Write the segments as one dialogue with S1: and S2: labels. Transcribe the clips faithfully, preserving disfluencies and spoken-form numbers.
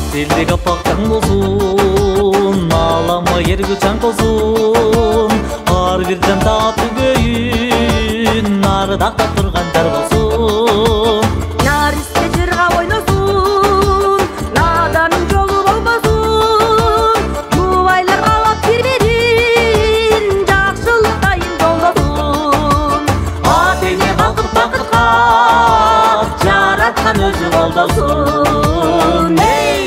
S1: Dilde kapaktan bolsun, alama yergi çank olsun. Har bir can tatlı göğün, narıdakta turgan jar bolsun.
S2: Narisте жырга ойносун, наданын жолу болбосун. Жубайлар каалап бир-бирин, жакшылык дайым жолдосун.
S1: Ат эне балкып бакытка, жараткан өзү колдосун. Эй,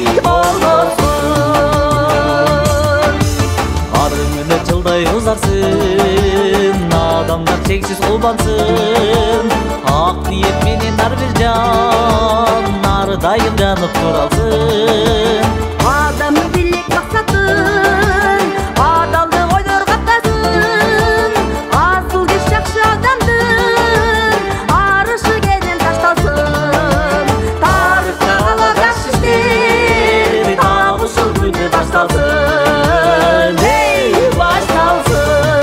S1: колдосун. Арыңыны жылдай узарсын, адамдар чексиз кубансын. Ак ниет менен ар бир жан, нарыдайым жанып туралсын.
S2: Адамдын тилек максатын, адалдык ойлор каптасын. Асыл кеш жакшы адамдын, арышы кенен ташталсын. Тарыхта калар жакшы иштер, так ушул күнү башталсын. Эй, башталсын.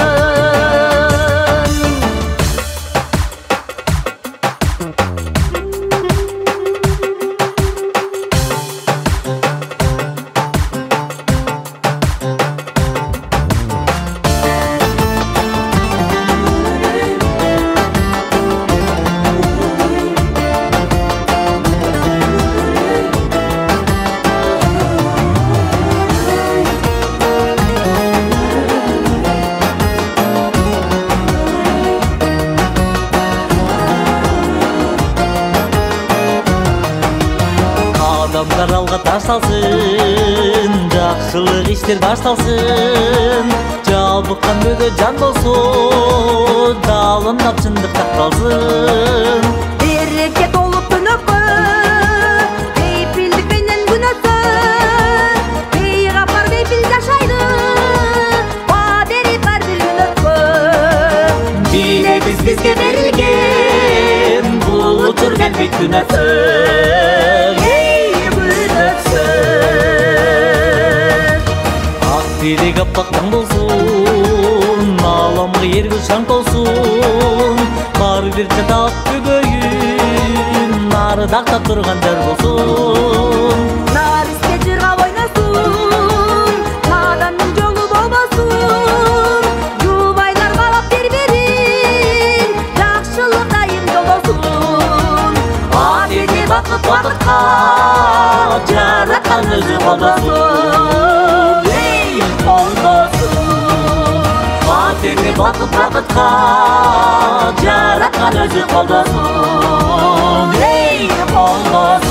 S2: Адамдар алга ташталсын, жакшылык иштер башталсын. Жабыккан мөдө жан болсун, жалындап чындык такталсын. Берекке толуп күнөккө, бейпилдик менен күнөсө. Бейгапар бейпил жашайды, бадери бар бир күнөткө.
S1: Бийлебиз бизге берилген, булутур келбейт күнөсү. Dilek apaktan bolsun, alamga yergi çank olsun. Har bir can tatlı göğün, narıdakta turgan jar bolsun.
S2: Narisте жырга ойносун, наданын жолу болбосун. Жубайлар каалап бир-бирин, жакшылык дайым жолдосун.
S1: Ат эне бакыт бакытка, жараткан өзү колдосун. Ат эне бакыт бакытка, жараткан өзү колдосун. Эй, колдосун.